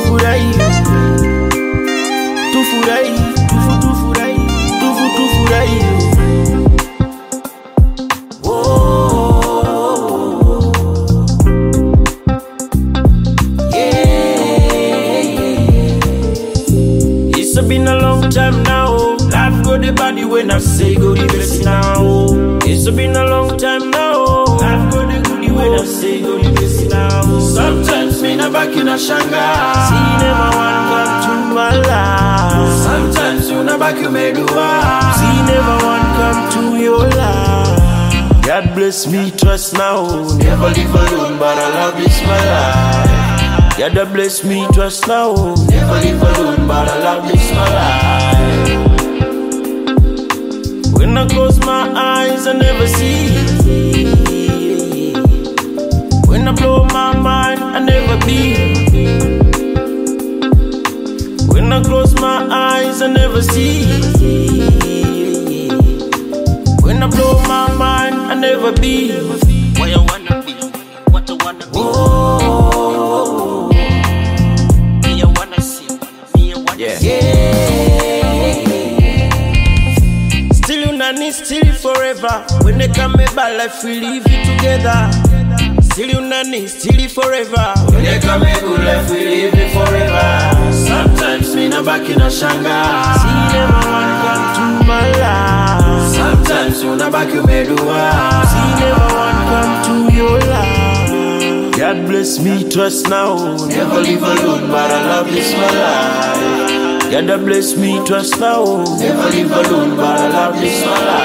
tufurahi, tufurahi, tufurahi, tufurahi. It's been a long time now. Life got the body when I say go the best now. It's been a long time now. Life got the goodie when I say go the best now. Sometimes me na back in a shanga. See never one come to my life. Sometimes you na back you me do. See never one come to your life. God bless me, trust now. Never live alone, but I love this my life. God bless me, trust now. Never live alone, but I love this my life. When I close my eyes, I never see. When I blow my mind, I never be. When I close my eyes, I never see. When I blow my mind, I never be. Where I wanna be, what I wanna be. Oh, Me I wanna see, me I wanna yeah. see. Still you nanny, still forever. When they come back, life we live it together. Still you nanny, still forever. When they come back, good life we live it forever. Sometimes me na back in a shanga. See never one come to my life. Sometimes you na back you me do. See never one come to your life. God bless me, trust now. Never live alone, but I love this my life. God bless me, trust now. Never live alone, but I love this my life.